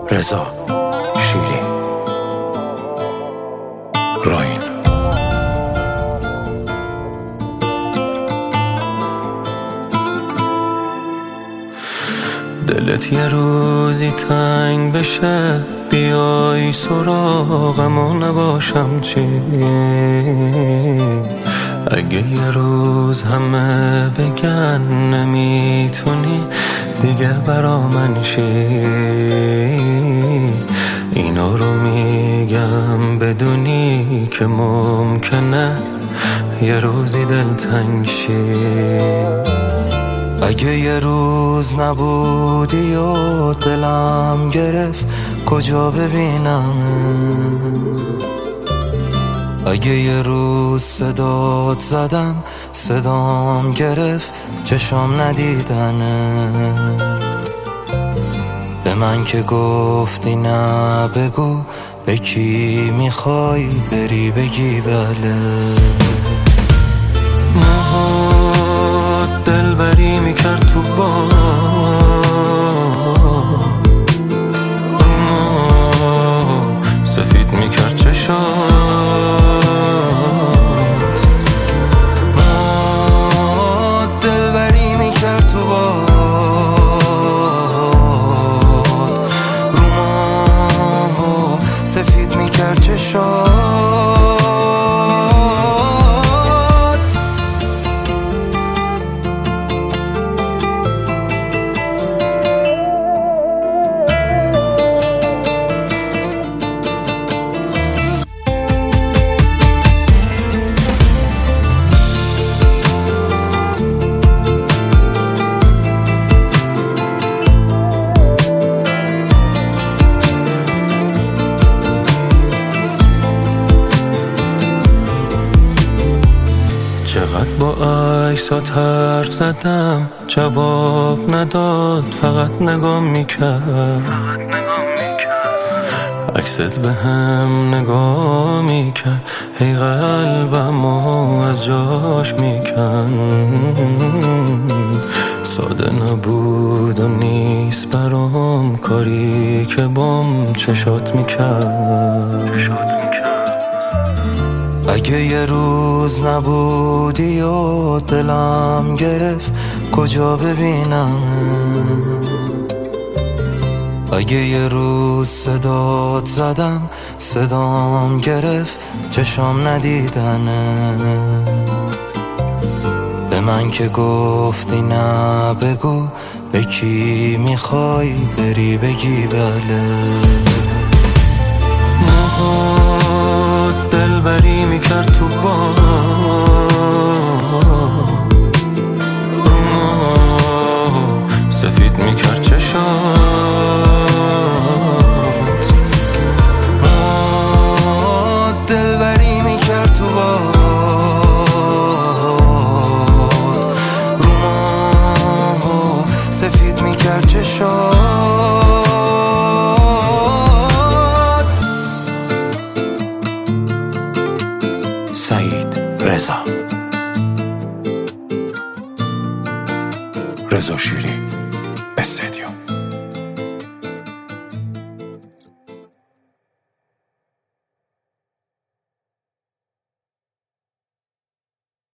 رضا شیری راین. دلت یه روزی تنگ بشه، بیای سراغم و نباشم چی؟ اگه یه روز همه بگن نمیتونی دیگه برا من چی؟ اینا رو میگم بدونی که ممکنه یه روزی دلتنگ شی. اگه یه روز نبودی و دلم گرفت کجا ببینم؟ اگه یه روز صدات زدم صدام گرفت چشام ندیدنه. به من که گفتی نه بگو، به کی میخوای بری بگی بله. موهات دلبری میکرد تو با سفید میکرد چشات، موهات دلبری میکرد تو با روما سفید میکرد چشات. چقدر با عکسات حرف زدم جواب نداد، فقط نگام میکرد. عکست به هم نگاه میکرد، هی قلبمو از جاش میکند. ساده نبود و نیست برام کاری که بام چشات میکرد. اگه یه روز نبودی و دلم گرفت کجا ببینم؟ اگه یه روز صدات زدم صدام گرفت چشام ندیدنه. به من که گفتی نه بگو، به کی میخوای بری بگی بله. دلبری میکرد تو با سفید میکرد چشات، دلبری میکرد تو با روما سفید میکرد چشات. سعید رضا شیری.